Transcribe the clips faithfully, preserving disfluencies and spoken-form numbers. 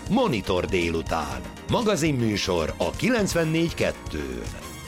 Monitor délután. Magazinműsor a kilencvennégy kettő.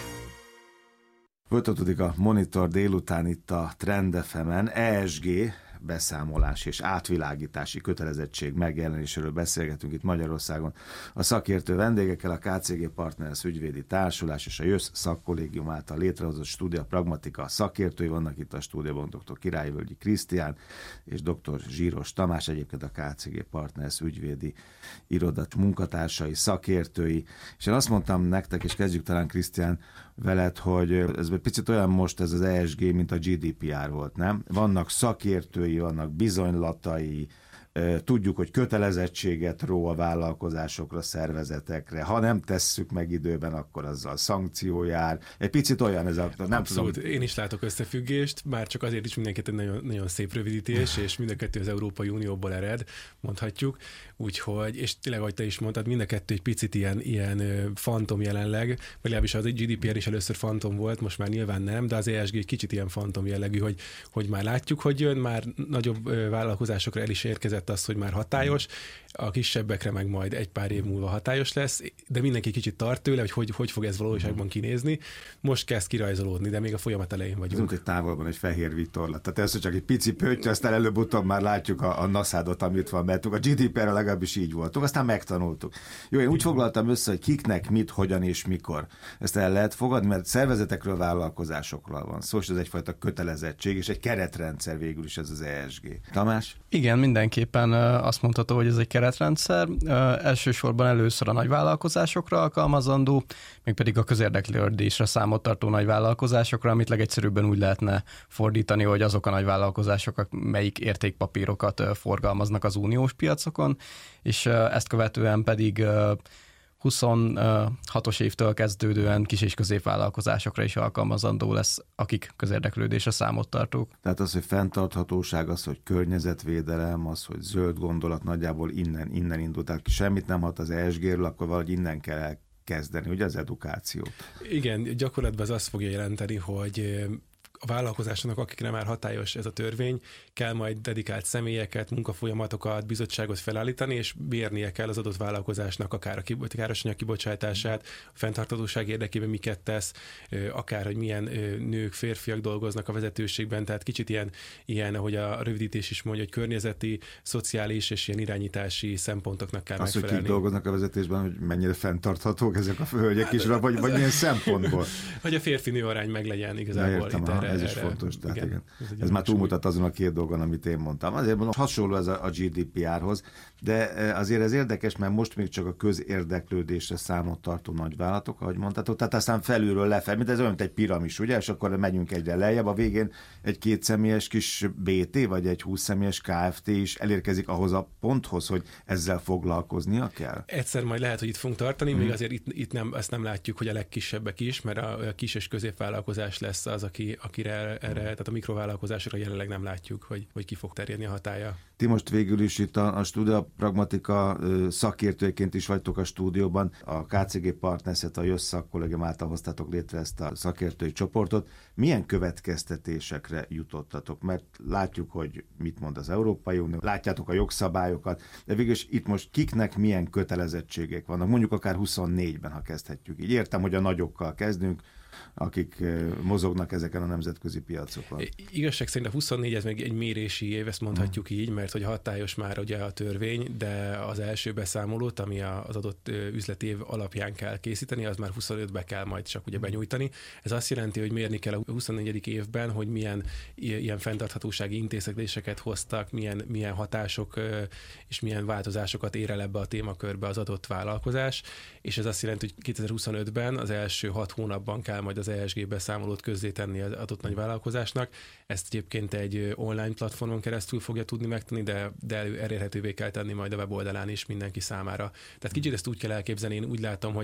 Folytatódik a Monitor délután itt a Trend ef emen. e es gé beszámolás és átvilágítási kötelezettség megjelenéséről beszélgetünk itt Magyarországon. A szakértő vendégekkel a ká cé gé Partners ügyvédi társulás és a jössz szakkollégium által létrehozott Studia Pragmatica szakértői vannak itt a stúdióban, dr. Királyvölgyi Krisztián és dr. Zsíros Tamás, egyébként a ká cé gé Partners ügyvédi iroda munkatársai, szakértői. És én azt mondtam nektek, és kezdjük talán Krisztián veled, hogy ez egy picit olyan most ez az e es gé, mint a gé dé pé er volt, nem? Vannak szakértői, vannak bizonylatai, tudjuk, hogy kötelezettséget ró a vállalkozásokra, szervezetekre. Ha nem tesszük meg időben, akkor azzal szankció jár. Egy picit olyan ez a... Nem Abszolút. tudom. Én is látok összefüggést, már csak azért is mindenkit egy nagyon, nagyon szép rövidítés, és mind a kettő az Európai Unióból ered, mondhatjuk. Úgyhogy, és tényleg, ahogy te is mondtad, mind a kettő egy picit ilyen, ilyen fantom jelenleg, vagy legalábbis az gé dé pé er is először fantom volt, most már nyilván nem, de az e es gé egy kicsit ilyen fantom jellegű, hogy, hogy már látjuk, hogy jön, már nagyobb vállalkozásokra el is érkezett az, hogy már hatályos, a kisebbekre meg majd egy pár év múlva hatályos lesz, de mindenki kicsit tart tőle, hogy hogy, hogy fog ez valóságban kinézni. Most kezd kirajzolódni, de még a folyamat elején vagyunk. Ez egy távolban egy fehér vitorlat. Tehát ez, hogy csak egy pici pötty, aztán előbb-utóbb már látjuk a, a naszádot, amit van, mert a gé dé pé er legalábbis így voltunk, aztán megtanultuk. Jó, én úgy foglaltam össze, hogy kiknek, mit, hogyan és mikor. Ezt el lehet fogadni, mert szervezetekről, vállalkozásokról van szó, és ez egyfajta kötelezettség, és egy keretrendszer végül is ez az e es gé. Tamás? Igen, mindenképpen azt mondható, hogy ez egy keretrendszer. Elsősorban először a nagyvállalkozásokra alkalmazandó, még pedig a közérdeklődésre számot tartó nagyvállalkozásokra, amit legegyszerűbben úgy lehetne fordítani, hogy azok a nagyvállalkozások, melyik értékpapírokat forgalmaznak az uniós piacokon, és ezt követően pedig huszonhatos évtől kezdődően kis- és középvállalkozásokra is alkalmazandó lesz, akik közérdeklődésre számot tartók. Tehát az, hogy fenntarthatóság, az, hogy környezetvédelem, az, hogy zöld gondolat, nagyjából innen, innen indult. Tehát semmit nem hat az e es géről, akkor valahogy innen kell elkezdeni, ugye az edukációt. Igen, gyakorlatban az azt fogja jelenteni, hogy a vállalkozásoknak, akikre már hatályos ez a törvény, kell majd dedikált személyeket, munkafolyamatokat, bizottságot felállítani, és bérnie kell az adott vállalkozásnak akár a károsanyag kibocsátását, a fenntarthatóság érdekében miket tesz, akár, hogy milyen nők, férfiak dolgoznak a vezetőségben, tehát kicsit ilyen, ilyen ahogy a rövidítés is mondja, hogy környezeti, szociális és ilyen irányítási szempontoknak kell azt, megfelelni. Hogy kik dolgoznak a vezetésben, hogy mennyire fenntarthatók ezek a hölgyek is, vagy, vagy milyen szempontból? Hogy a férfi-nő arány meglegyen igazából. Értem, itt aha, erre, ez is erre, fontos. Tehát igen, igen. Ez, ez már túlmutat azon a két dolgon, amit én mondtam. Azért mondom, hasonló ez a, a gé dé pé er-hoz, de azért ez érdekes, mert most még csak a közérdeklődésre számot tartó nagyvállalatok, ahogy mondtátok, tehát aztán felülről lefelé, mint ez olyan, mint egy piramis, ugye, és akkor megyünk egyre lejjebb, a végén egy kétszemélyes kis bé té, vagy egy húsz személyes ká ef té is elérkezik ahhoz a ponthoz, hogy ezzel foglalkoznia kell. Egyszer majd lehet, hogy itt fogunk tartani, hmm. még azért itt, itt nem, ezt nem látjuk, hogy a legkisebbek is, mert a, a kis és középvállalkozás lesz az, aki, akire erre, tehát a mikrovállalkozásokra jelenleg nem látjuk, hogy, hogy ki fog terjedni a hatálya. Ti most végül is itt a, a Studia Pragmatica szakértőként is vagytok a stúdióban, a ká cé gé Partnerset, a jössz szakkollégium által hoztátok létre ezt a szakértői csoportot. Milyen következtetésekre jutottatok? Mert látjuk, hogy mit mond az Európai Unió, látjátok a jogszabályokat, de végül is itt most kiknek milyen kötelezettségek vannak, mondjuk akár huszonnégyben, ha kezdhetjük. Így értem, hogy a nagyokkal kezdünk, akik mozognak ezeken a nemzetközi piacokon. Igazság szerint a huszonnégy, ez még egy mérési év, ezt mondhatjuk hmm. így, mert hogy hatályos már ugye a törvény, de az első beszámolót, ami az adott üzleti év alapján kell készíteni, az már huszonötbe kell majd csak ugye benyújtani. Ez azt jelenti, hogy mérni kell a huszonnegyedik évben, hogy milyen ilyen fenntarthatósági intézkedéseket hoztak, milyen, milyen hatások és milyen változásokat ér el ebbe a témakörbe az adott vállalkozás, és ez azt jelenti, hogy kétezer-huszonötben az első hat hónapban kell majd az e es gé beszámolót közzétenni az adott nagy vállalkozásnak. Ezt egyébként egy online platformon keresztül fogja tudni megtenni, de, de elérhetővé kell tenni majd a weboldalán is mindenki számára. Tehát kicsit ezt úgy kell elképzelni, én úgy látom, hogy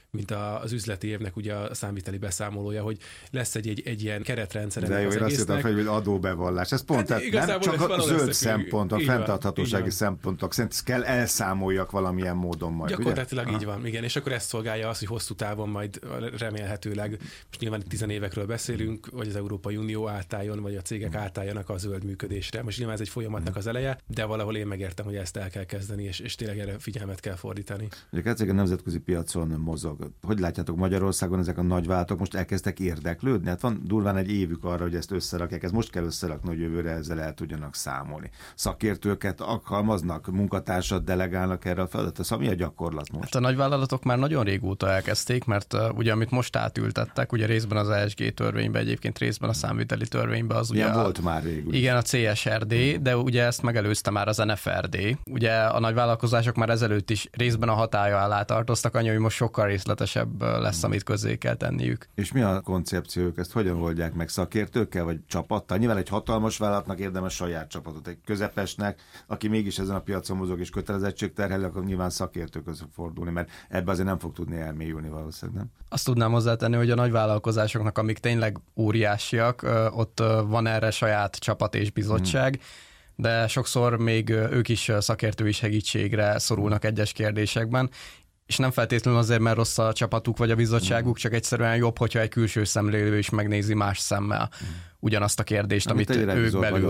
mint az üzleti évnek ugye a számviteli beszámolója, hogy lesz egy, egy, egy ilyen keretrendszer. De jó, én azt hittem, hogy adóbevallás. Ez pont hát, nem csak a zöld szempont, a fenntarthatósági szempontok szerint kell elszámoljak valamilyen módon majd. Gyakorlatilag így van, igen, és akkor ezt szolgálja az, hogy hosszú távon majd remélhetőleg, most nyilván tíz évekről beszélünk, vagy az Európai Unió átálljon, vagy a cégek átálljanak a zöld működésre. Most nyilván ez egy folyamatnak az eleje, de valahol én megértem, hogy ezt el kell kezdeni, és, és tényleg erre figyelmet kell fordítani. Ugye a nemzetközi piacon mozog. Hogy látjátok, Magyarországon ezek a nagyvállalatok most elkezdtek érdeklődni? Hát van durván egy évük arra, hogy ezt összerakják. Ez most kell összerakni, hogy jövőre ezzel el tudjanak számolni. Szakértőket alkalmaznak, munkatársat delegálnak erre a feladatra. Szóval mi a gyakorlat most? Hát a nagyvállalatok már nagyon régóta elkezdték, mert uh, ugye amit most átültettek, ugye részben az E S G törvénybe, egyébként részben a számviteli törvénybe, az ugye a, volt már végül. Igen, a C S R D, de ugye ezt megelőzte már az N F R D. Ugye a nagyvállalkozások már ezelőtt is részben a hatálya alá tartoztak, annyi, hogy most sokkal részletesebb lesz, amit közzé kell tenniük. És mi a koncepciók? Ezt hogyan oldják meg? Szakértőkkel vagy csapattal? Nyilván egy hatalmas vállalatnak érdemes saját csapatot. Egy közepesnek, aki mégis ezen a piacon mozog és kötelezettségterhel, akkor nyilván szakértőkhöz fog fordulni, mert ebbe azért nem fog tudni elmélyülni valószínűleg, nem? Azt tudnám hozzátenni, hogy a nagyvállalkozásoknak, amik tényleg óriásiak, ott van erre saját csapat és bizottság, hmm. de sokszor még ők is szakértői segítségre szorulnak egyes kérdésekben, és nem feltétlenül azért, mert rossz a csapatuk vagy a bizottságuk, csak egyszerűen jobb, hogyha egy külső szemlélő is megnézi más szemmel ugyanazt a kérdést, amit, amit ők belül.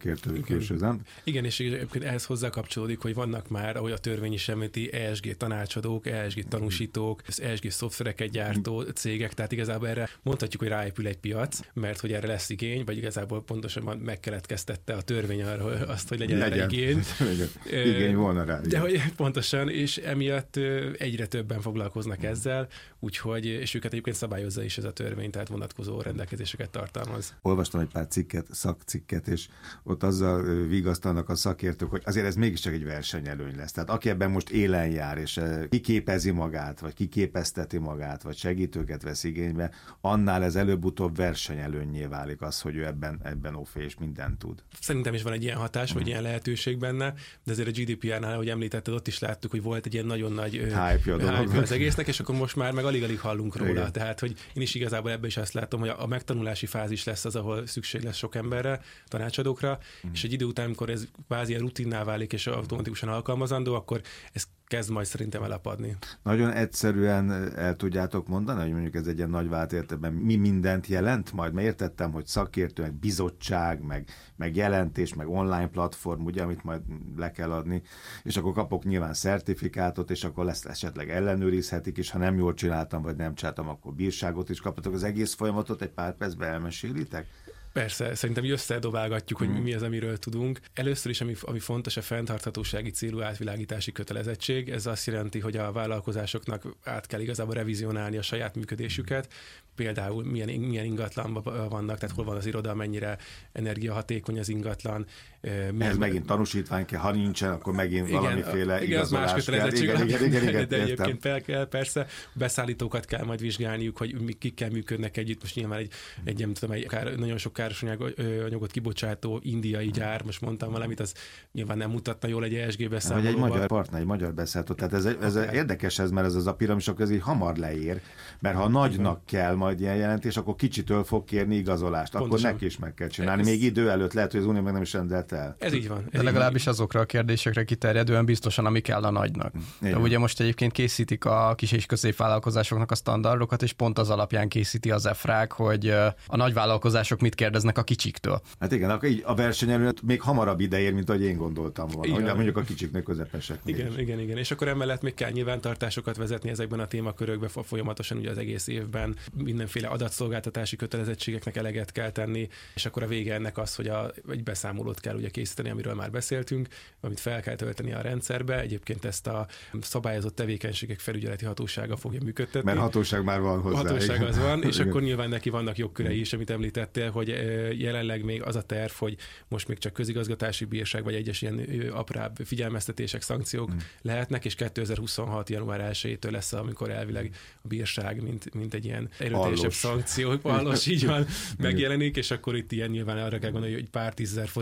Igen. Igen, és egyébként ehhez hozzá kapcsolódik, hogy vannak már, ahogy a törvény is említi, E S G tanácsadók, E S G tanúsítók, E S G szoftvereket gyártó cégek, tehát igazából erre mondhatjuk, hogy ráépül egy piac, mert hogy erre lesz igény, vagy igazából pontosan megkeletkeztette a törvény arról azt, hogy legyen, legyen. igény. igény volna rá. De hogy pontosan, és emiatt egyre többen foglalkoznak ezzel, úgyhogy, és őket egyébként szabályozza is ez a törvény, tehát vonatkozó rendelkezéseket tartalmaz. Olvastam egy pár cikket, szakcikket, és ott azzal vigasztalnak a szakértők, hogy azért ez mégiscsak egy versenyelőny lesz. Tehát aki ebben most élen jár, és kiképezi magát, vagy kiképezteti magát, vagy segítőket vesz igénybe, annál ez előbb-utóbb versenyelőnnyé válik az, hogy ő ebben, ebben ofé és mindent tud. Szerintem is van egy ilyen hatás, vagy hmm. ilyen lehetőség benne, de azért a G D P R-nál, ahogy említetted, ott is láttuk, hogy volt egy ilyen nagyon nagy hype az egésznek, és akkor most már meg alig-alig hallunk róla. Igen. Tehát, hogy én is igazából ebben is azt látom, hogy a megtanulási fázis lesz az, ahol szükség lesz sok emberre, tanácsadókra, mm. és egy idő után, amikor ez kvázi ilyen rutinná válik és automatikusan alkalmazandó, akkor ez kezd majd szerintem elapadni. Nagyon egyszerűen el tudjátok mondani, hogy mondjuk ez egy ilyen nagy vált értelemben mi mindent jelent majd? Mert értettem, hogy szakértő, meg bizottság, meg, meg jelentés, meg online platform, ugye, amit majd le kell adni, és akkor kapok nyilván szertifikátot, és akkor lesz esetleg ellenőrizhetik, és ha nem jól csináltam, vagy nem csináltam, akkor bírságot is kaphatok. Az egész folyamatot egy pár percben elmesélitek? Persze, szerintem összedobálgatjuk, hogy mi az, amiről tudunk. Először is, ami, ami fontos, a fenntarthatósági célú átvilágítási kötelezettség. Ez azt jelenti, hogy a vállalkozásoknak át kell igazából revizionálni a saját működésüket. Például milyen, milyen ingatlanban vannak, tehát hol van az iroda, mennyire energiahatékony az ingatlan. Milyen... Ez megint tanúsítvány kell, ha nincsen, akkor megint igen, valamiféle igen, igazolás más kötelezettség, kell. Igen, igen, igen, igen, de egyébként fel kell, persze. Beszállítókat kell majd vizsgálniuk, hogy kikkel működnek együtt. Most nyilván egy, egy nem tudom, egy nagyon sok káros anyagot kibocsátó indiai gyár, most mondtam valamit, az nyilván nem mutatna jól egy E S G beszámolóban. Vagy egy magyar partner, egy magyar beszállító. Tehát ez, ez okay. érdekes ez, mert ez az a piramisok, ez így hamar leér, mert ha nagynak kell majd ilyen jelentés, akkor kicsitől fog kérni igazolást. Pontosan. Akkor neki is meg kell csinálni. Ez... Még idő előtt lehet, hogy az Unió meg nem is rendelt el. Ez így van. Ez De legalábbis van. Azokra a kérdésekre kiterjedően biztosan, ami kell a nagynak. De ugye most egyébként készítik a kis és középvállalkozásoknak a standardokat, és pont az alapján készíti az E F R A G, hogy a nagyvállalkozások mit kérdeznek a kicsiktől. Hát igen, akkor így a versenyelőnyt még hamarabb ideér, mint ahogy én gondoltam volna, hogy mondjuk a kicsiknek, közepeseknek. Igen, is. igen, igen. És akkor emellett még kell nyilvántartásokat vezetni ezekben a témakörökben folyamatosan ugye az egész évben, mindenféle adatszolgáltatási kötelezettségeknek eleget kell tenni, és akkor a vége ennek az, hogy a, egy beszámolót kell ugye készíteni, amiről már beszéltünk, amit fel kell tölteni a rendszerbe. Egyébként ezt a szabályozott tevékenységek felügyeleti hatósága fogja működtetni. Mert hatóság már van hozzá. Hatóság az van, és akkor nyilván neki vannak jogkörei is, amit említettél, hogy jelenleg még az a terv, hogy most még csak közigazgatási bírság, vagy egyes ilyen aprább figyelmeztetések, szankciók hmm. lehetnek, és kétezer-huszonhat január elsejétől lesz, amikor elvileg a bírság, mint, mint egy ilyen erőteljesebb szankció, valós, így van, megjelenik, és akkor itt ilyen nyilván arra kell gondolni, hogy pár tízezer forinttól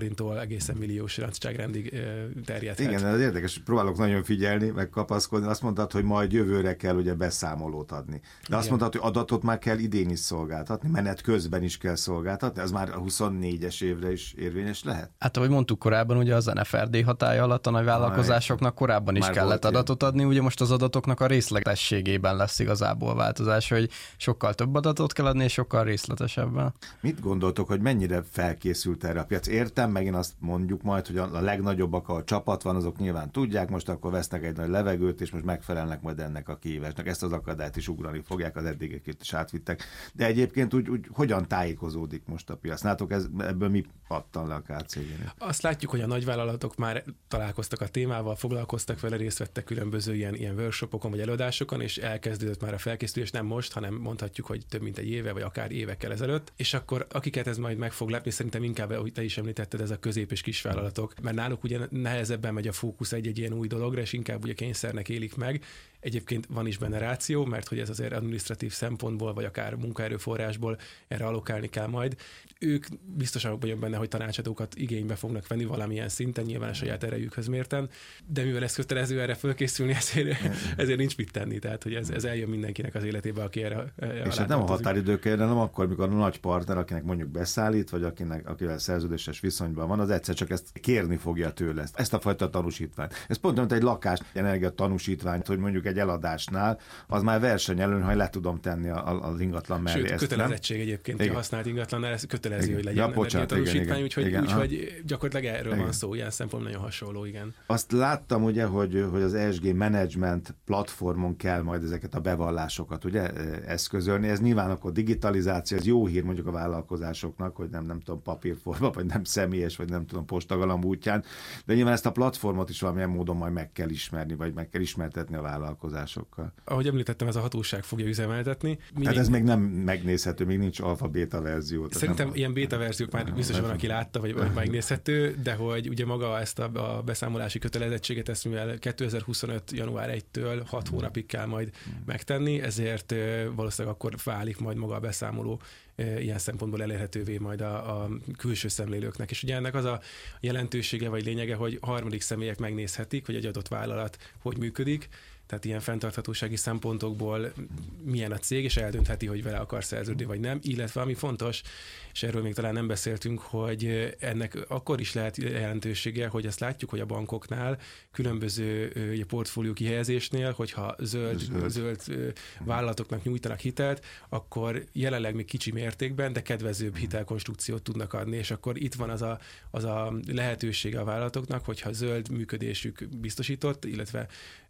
egészen milliós nagyságrendig terjedhet. Igen, ez érdekes, próbálok nagyon figyelni, meg kapaszkodni. Azt mondtad, hogy majd jövőre kell ugye beszámolót adni. De igen. Azt mondtad, hogy adatot már kell idén is szolgáltatni, menet közben is kell szolgáltatni, ez már a huszonnégyes évre is érvényes lehet? Hát ahogy mondtuk korábban, ugye az en ef er dé hatálya alatt a nagy vállalkozásoknak korábban is már kellett adatot ilyen. adni, ugye most az adatoknak a részletességében lesz igazából változás, hogy sokkal több adatot kell adni, és sokkal részletesebben. Mit gondoltok, hogy mennyire felkészült erre a piac? Értem, megint azt mondjuk majd, hogy a legnagyobbak, a csapat van, azok nyilván tudják, most akkor vesznek egy nagy levegőt, és most megfelelnek majd ennek a kihívásnak. Ezt az akadályt is ugrani fogják, az eddigeket is átvittek. De egyébként úgy, úgy hogyan tájékozódik most a piac? Látok, ez, ebből mi pattan le a ká cé-génél? Azt látjuk, hogy a nagyvállalatok már találkoztak a témával, foglalkoztak vele, részt vettek különböző ilyen, ilyen workshopokon vagy előadásokon, és elkezdődött már a felkészülés, nem most, hanem mondhatjuk, hogy több mint egy éve, vagy akár évekkel ezelőtt. És akkor akiket ez majd meg fog lepni, szerintem inkább, ahogy te is említetted, ez a közép- és kisvállalatok, mert náluk ugye nehezebben megy a fókusz egy-egy ilyen új dologra, és inkább ugye kényszernek élik meg. Egyébként van is benne ráció, mert hogy ez azért adminisztratív szempontból, vagy akár munkaerőforrásból erre allokálni kell majd. Ők biztosan vagyok benne, hogy tanácsadókat igénybe fognak venni valamilyen szinten, nyilván a saját erejükhöz mérten, de mivel ez kötelező erre fölkészülni, ezért, ezért nincs mit tenni. Tehát, hogy ez, ez eljön mindenkinek az életébe, aki erre. erre és hát nem a határidőkre, nem akkor, mikor a nagy partner, akinek mondjuk beszállít, vagy akinek, akivel szerződéses viszonyban van, az egyszer csak ezt kérni fogja tőle, ezt a fajta tanúsítványt. Ez pont, mint egy lakás energia tanúsítványt, hogy mondjuk egy eladásnál, az már versenyelőn, ha le tudom tenni az ingatlan mellé. Sőt, kötelezettség egyébként, hogy használt ingatlan, ez kötelező, igen. hogy legyen ja, bocsánat, tanúsítvány, úgyhogy, igen, úgyhogy gyakorlatilag erről igen. van szó, ilyen szempontból nagyon hasonló, igen. Azt láttam ugye, hogy, hogy az e es gé Management platformon kell majd ezeket a bevallásokat ugye eszközölni. Ez nyilván akkor digitalizáció, ez jó hír mondjuk a vállalkozásoknak, hogy nem, nem tudom, papírforma, vagy nem személyes, vagy nem tudom, postagalamb útján, de nyilván ezt a platformot is valamilyen módon majd meg kell ismerni, vagy meg kell ismertetni a vállalkozásokkal. Ahogy említettem, ez a hatóság fogja üzemeltetni. Mindig... Hát ez még nem megnézhető, még nincs alfa-béta verzió. Szerintem nem... ilyen béta verziók már biztos van, aki látta, vagy, vagy megnézhető, de hogy ugye maga ezt a, a beszámolási kötelezettséget, ezt mivel kétezer-huszonöt január elsejétől hat hónapig kell majd megtenni, ezért valószínűleg akkor válik majd maga a beszámoló ilyen szempontból elérhetővé majd a, a külső szemlélőknek. És ugye ennek az a jelentősége vagy lényege, hogy harmadik személyek megnézhetik, hogy egy adott vállalat hogy működik, tehát ilyen fenntarthatósági szempontokból milyen a cég, és eldöntheti, hogy vele akar szerződni, vagy nem. Illetve ami fontos, és erről még talán nem beszéltünk, hogy ennek akkor is lehet jelentősége, hogy azt látjuk, hogy a bankoknál különböző ugye, portfólió kihelyezésnél, hogyha zöld, zöld. zöld vállalatoknak nyújtanak hitelt, akkor jelenleg még kicsi mértékben, de kedvezőbb hitelkonstrukciót tudnak adni, és akkor itt van az a, az a lehetősége a vállalatoknak, hogyha zöld működésük biztosított, illetve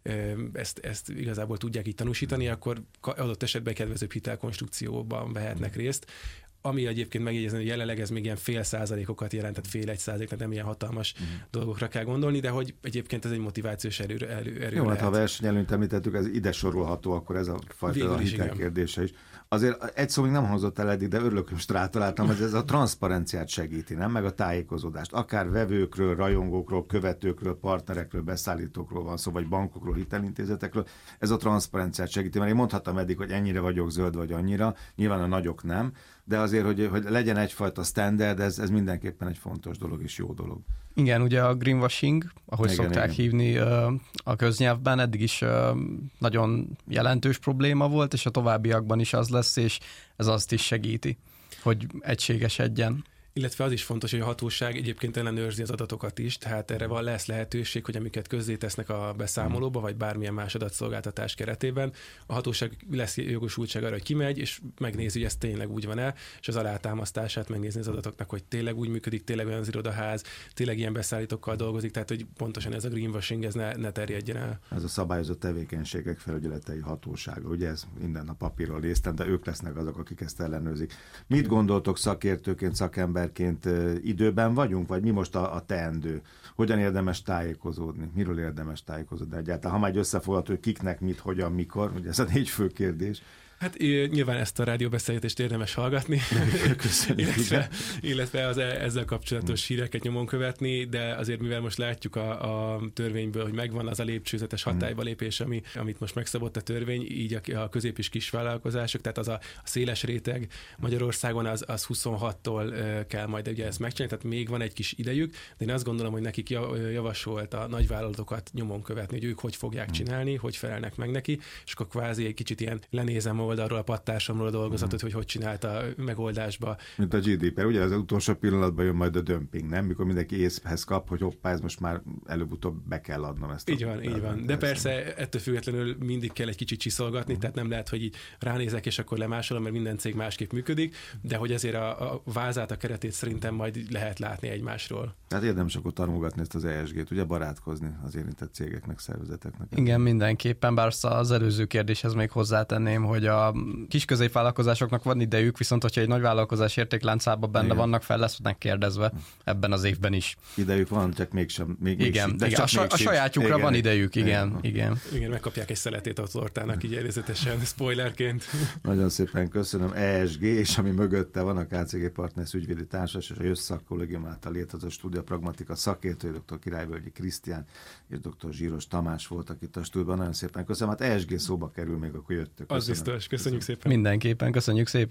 ezt, ezt igazából tudják így tanúsítani, akkor adott esetben kedvezőbb hitelkonstrukcióban vehetnek részt. Ami egyébként megjegyezni, hogy jelenleg ez még ilyen fél százalékokat jelent, tehát fél egy százalék, tehát nem ilyen hatalmas mm. dolgokra kell gondolni, de hogy egyébként ez egy motivációs erő, erő, erő Jó, lehet. hát ha a versenyelőnyt említettük, ez ide sorolható, akkor ez a fajta a hitelkérdése is. Azért egy szó még nem hangzott el eddig, de örülök, hogy most rátaláltam, hogy ez a transzparenciát segíti, nem? Meg a tájékozódást. Akár vevőkről, rajongókról, követőkről, partnerekről, beszállítókról van szó, vagy bankokról, hitelintézetekről. Ez a transzparenciát segíti, mert én mondhattam eddig, hogy ennyire vagyok zöld, vagy annyira, nyilván a nagyok nem, de azért, hogy, hogy legyen egyfajta standard, ez, ez mindenképpen egy fontos dolog és jó dolog. Igen, ugye a greenwashing, ahogy igen, szokták igen. hívni a köznyelvben, eddig is nagyon jelentős probléma volt, és a továbbiakban is az lesz, és ez azt is segíti, hogy egységesedjen. Illetve az is fontos, hogy a hatóság egyébként ellenőrzi az adatokat is, tehát erre van lesz lehetőség, hogy amiket közzétesznek a beszámolóba, vagy bármilyen más adatszolgáltatás keretében, a hatóság lesz jogosultság arra, hogy kimegy, és megnézi, hogy ez tényleg úgy van-e, és az alátámasztását megnézni az adatoknak, hogy tényleg úgy működik, tényleg olyan az irodaház, tényleg ilyen beszállítókkal dolgozik, tehát hogy pontosan ez a greenwashing ez ne, ne terjedjen el. Ez a szabályozott tevékenységek felügyeletei hatósága, ugye ez minden a papírról néztem, de ők lesznek azok, akik ezt ellenőrzik. Mit gondoltok szakértőként, szakember időben vagyunk, vagy mi most a, a teendő? Hogyan érdemes tájékozódni? Miről érdemes tájékozódni egyáltalán? Ha már egy összefoglalható, hogy kiknek, mit, hogyan, mikor, ugye ez a négy fő kérdés. Hát nyilván ezt a rádióbeszélgetést érdemes hallgatni, illetve, illetve az ezzel kapcsolatos híreket nyomon követni, de azért mivel most látjuk a, a törvényből, hogy megvan az a lépcsőzetes hatályba lépés, ami, amit most megszabott a törvény, így a, a közép- és kisvállalkozások, tehát az a, a széles réteg Magyarországon az, az huszonhattól kell majd ugye ezt megcsinálni, tehát még van egy kis idejük, de én azt gondolom, hogy nekik javasolt a nagyvállalatokat nyomon követni, hogy ők hogy fogják csinálni, hogy felelnek meg neki, és akkor kvázi egy kicsit ilyen lenézem oldalról a pattársamról a dolgozatot, hogy hogy csinálta megoldásba. Mint a gé dé pé, ugye az utolsó pillanatban jön majd a dömping, nem? Mikor mindenki észhez kap, hogy hoppá, ez most már előbb-utóbb be kell adnom ezt. Így van, így van. De persze ettől függetlenül mindig kell egy kicsit csiszolgatni, uh-huh. tehát nem lehet, hogy így ránézek, és akkor lemásolom, mert minden cég másképp működik, de hogy azért a, a vázát, a keretét szerintem majd lehet látni egymásról. Tehát érdemes akkor támogatni ezt az é es gét, ugye barátkozni az érintett cégeknek, szervezeteknek. Igen, mindenképpen, bár az előző kérdéshez még hozzátenném, hogy a kis középvállalkozásoknak van idejük, viszont hogyha egy nagy vállalkozás értékláncában benne igen. vannak, fel lesznek kérdezve ebben az évben is. Idejük van, csak mégsem. Még, igen, még, de igen. csak a, a sajátjukra igen. van idejük, igen, igen. igen. Igen, megkapják egy szeletét a tortának, így előzetesen, spoilerként. Nagyon szépen köszönöm. é es gé, és ami mögötte van a ká cé gé Partners ügyvédi társaság, és a Jössz Szakkollégium által létrehozott Stúdió Pragmatika szakértői, dr. Királyvölgyi Krisztián és dr. Zsíros Tamás voltak itt a stúdióban. Nagyon szépen köszönöm. Hát é es gé szóba kerül még, akkor jöttök. Az biztos. Köszönjük szépen. Mindenképpen. Köszönjük szépen.